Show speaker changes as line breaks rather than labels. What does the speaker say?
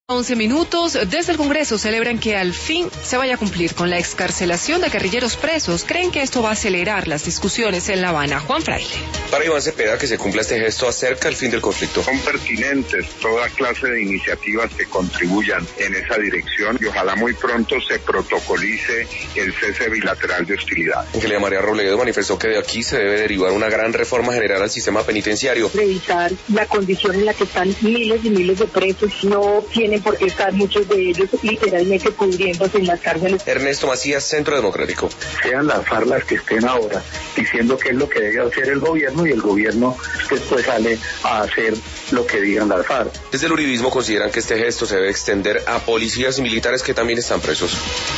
11 minutos. Desde el Congreso celebran que al fin se vaya a cumplir con la excarcelación de guerrilleros presos. Creen que esto va a acelerar las discusiones en La Habana. Juan Fraile.
Para Iván Cepeda, que se cumpla este gesto acerca el fin del conflicto.
Son pertinentes toda clase de iniciativas que contribuyan en esa dirección y ojalá muy pronto se protocolice el cese bilateral de hostilidad.
Angelia María Robledo manifestó que de aquí se debe derivar una gran reforma general al sistema penitenciario.
Revisar la condición en la que están miles y miles de presos, no tienen por qué estar muchos de ellos literalmente pudriéndose en las cárceles.
Ernesto Macías, Centro Democrático.
Sean las FARC las que estén ahora diciendo qué es lo que debe hacer el gobierno y el gobierno después sale a hacer lo que digan las FARC.
Desde el uribismo consideran que este gesto se debe extender a policías y militares que también están presos.